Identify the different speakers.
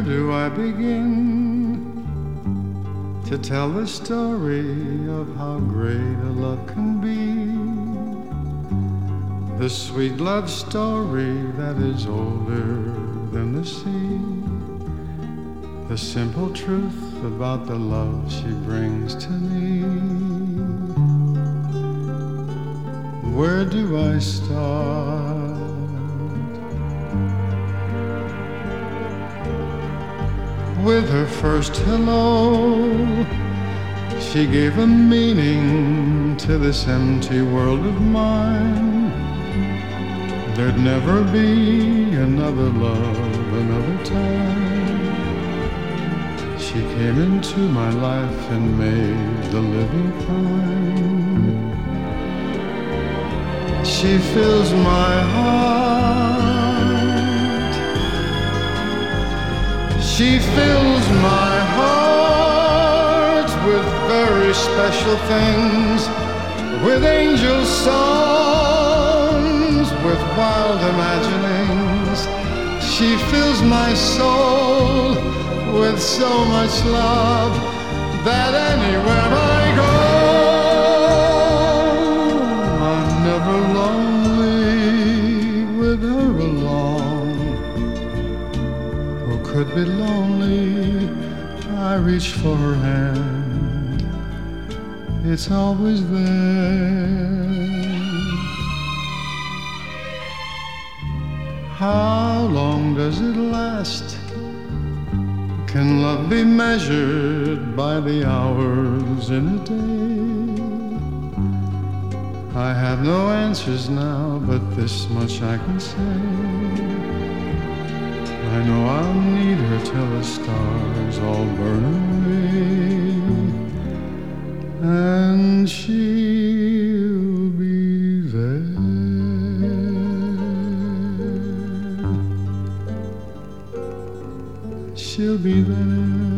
Speaker 1: Where do I begin to tell the story of how great a love can be? The sweet love story that is older than the sea. The simple truth about the love she brings to me. Where do I start? With her first hello, she gave a meaning to this empty world of mine. There'd never be another love, another time. She came into my life and made the living fine. She fills my heart. She fills my heart with very special things, with angel songs, with wild imaginings. She fills my soul with so much love that anywhere I go, I'm never lonely with her along. Who could be lonely? I reach for her hand, it's always there. How long does it last? Can love be measured by the hours in a day? I have no answers now, but this much I can say. I know I'll need her till the stars all burn away, and she'll be there. She'll be there.